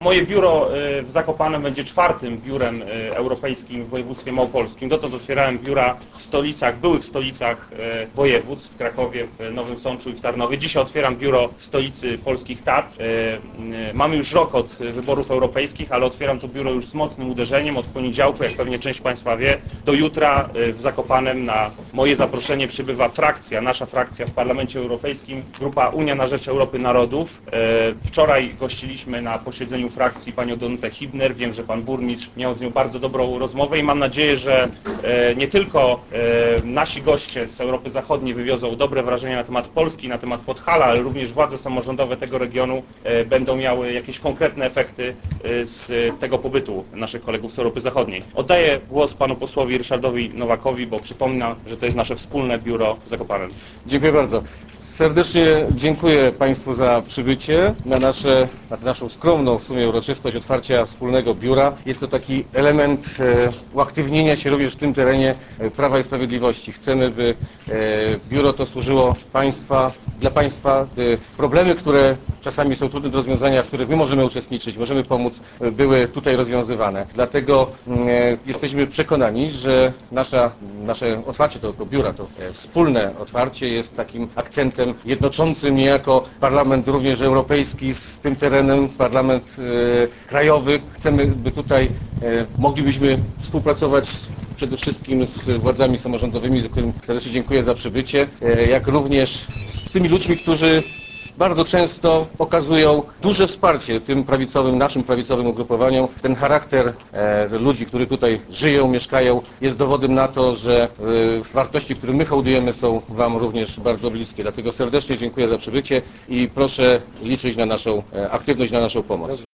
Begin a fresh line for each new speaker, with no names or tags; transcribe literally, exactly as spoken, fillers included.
Moje biuro w Zakopanem będzie czwartym biurem europejskim w województwie małopolskim. Dotąd otwierałem biura w stolicach, byłych stolicach województw, w Krakowie, w Nowym Sączu i w Tarnowie. Dzisiaj otwieram biuro w stolicy polskich Tatr. Mamy już rok od wyborów europejskich, ale otwieram to biuro już z mocnym uderzeniem. Od poniedziałku, jak pewnie część Państwa wie, do jutra w Zakopanem na moje zaproszenie przybywa frakcja, nasza frakcja w Parlamencie Europejskim, grupa Unia na rzecz Europy Narodów. Wczoraj gościliśmy na posiedzeniu frakcji panią Danutę Hübner. Wiem, że pan burmistrz miał z nią bardzo dobrą rozmowę i mam nadzieję, że nie tylko nasi goście z Europy Zachodniej wywiozą dobre wrażenia na temat Polski, na temat Podhala, ale również władze samorządowe tego regionu będą miały jakieś konkretne efekty z tego pobytu naszych kolegów z Europy Zachodniej. Oddaję głos panu posłowi Ryszardowi Nowakowi, bo przypominam, że to jest nasze wspólne biuro w Zakopanem.
Dziękuję bardzo. Serdecznie dziękuję Państwu za przybycie na, nasze, na naszą skromną w sumie uroczystość otwarcia wspólnego biura. Jest to taki element e, uaktywnienia się również w tym terenie Prawa i Sprawiedliwości. Chcemy, by e, biuro to służyło Państwa, dla Państwa, by problemy, które czasami są trudne do rozwiązania, w których my możemy uczestniczyć, możemy pomóc, były tutaj rozwiązywane. Dlatego e, jesteśmy przekonani, że nasza, nasze otwarcie tego biura, to e, wspólne otwarcie jest takim akcentem jednoczącym niejako Parlament również Europejski z tym terenem, Parlament e, krajowy. Chcemy, by tutaj e, moglibyśmy współpracować przede wszystkim z władzami samorządowymi, za którym serdecznie dziękuję za przybycie, e, jak również z tymi ludźmi, którzy bardzo często okazują duże wsparcie tym prawicowym, naszym prawicowym ugrupowaniom. Ten charakter e, ludzi, którzy tutaj żyją, mieszkają, jest dowodem na to, że e, wartości, które my hołdujemy, są Wam również bardzo bliskie. Dlatego serdecznie dziękuję za przybycie i proszę liczyć na naszą e, aktywność, na naszą pomoc.